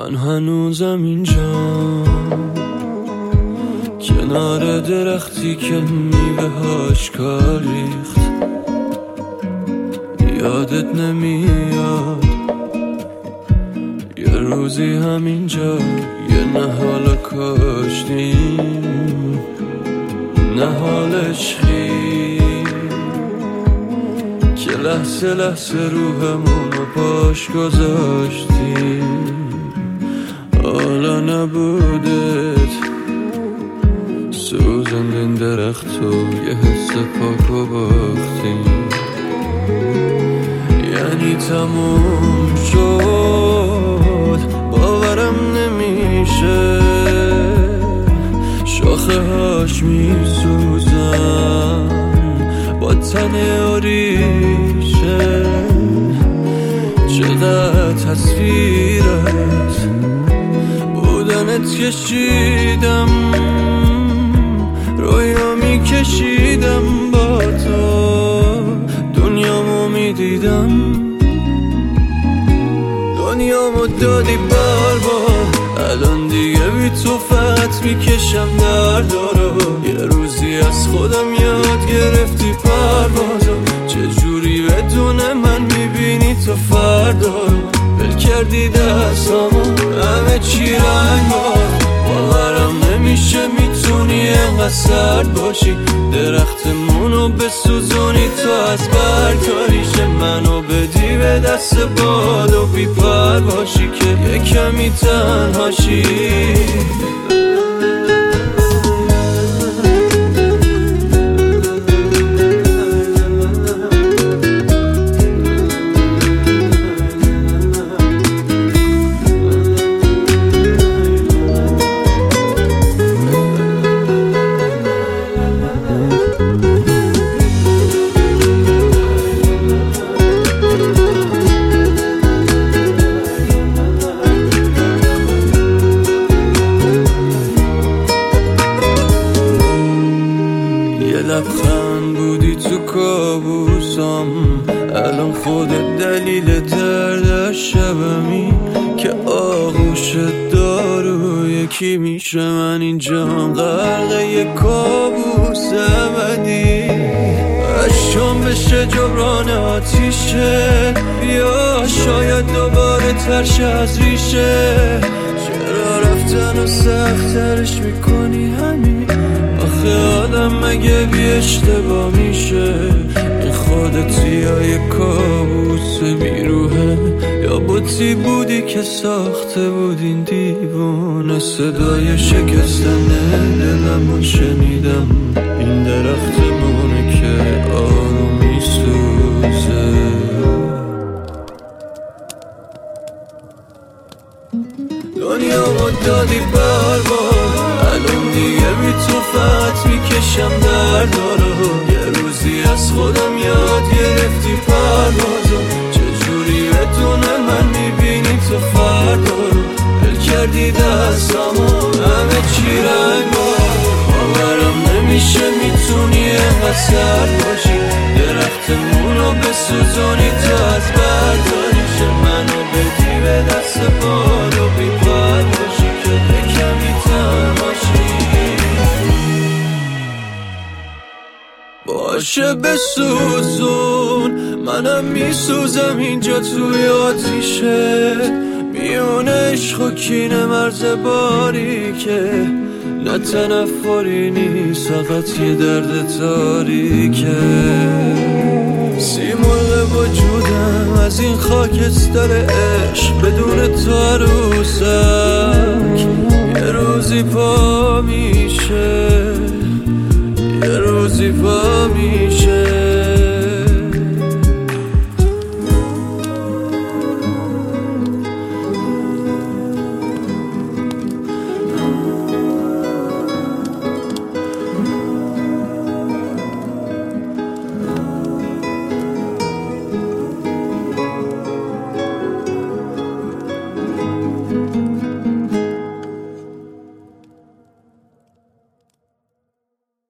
من هنوزم اینجا کنار درختی که میوه‌هاش کار ریخت. یادت نمیاد یه روزی همینجا یه نهال کاشتیم، نهال عشقی که لحظه لحظه روحمون رو پاش گذاشتیم. حالا نبودت سوزندین درخت و یه حس پاک و باختیم. یعنی تموم شد باورم نمیشه، شاخه هاش میسوزن با تن و ریشه. چقدر تصویرت بودنت کشیدم، رویا میکشیدم با تو، دنیامو میدیدم، دنیامو دادی برباد. الان دیگه بی تو فقط میکشم دردارو. یه روزی از خودم یاد گرفتی پروازو، چجوری بدون من میبینی تو فردا رو. بل کردی دستامو همه چی رنگ باورم نمیشه میتونی انقدر سرد باشی. درختمونو بسوزونی تو از برگاریشه، منو بدی به دست باد و بیپر باشی که یه کمی تنهاشی. لبخند بودی تو کابوسم، الان خودت دلیل درد شبمی که آغوش دارو یکی میشه. من اینجام غرق یک کابوس ابدی، اشکام بشه جبران آتیشه. بیا شاید دوباره ترش از ریشه. چرا رفتن و سخت‌ترش میکنی همین؟ آخه آدم مگه بی اشتباه میشه؟ این خودتی یا یه کابوس بیروحه، یا بوتی بودی که ساخته بود این دیوانه. صدای شکستن دلمو شنیدم، این درختمونه که آروم میسوزه. دنیامو دادی برباد، الان دیگه بی تو فقط میکشم دردارو. یه روزی از خودم یاد گرفتی پروازو، چجوری بدون من میبینی تو فردا رو. بل کردی دستامو همه چی رنگ باورم نمیشه میتونی انقدر سرد باشی. درختمونو بسوزونی تو از برداریشه، منو بدی به دست باد و بیپر باشی که کمی تنهاشی. باشه بسوزون، منم میسوزم اینجا توی آتیشه. میونه عشق و کینه مرز باریکه، نه تنفری نیست فقط یه درد تاریکه. سیمرغ وجودم از این خاکستر عشق، بدون تو عروسک یه روزی پا میشه، یه روزی پا میشه.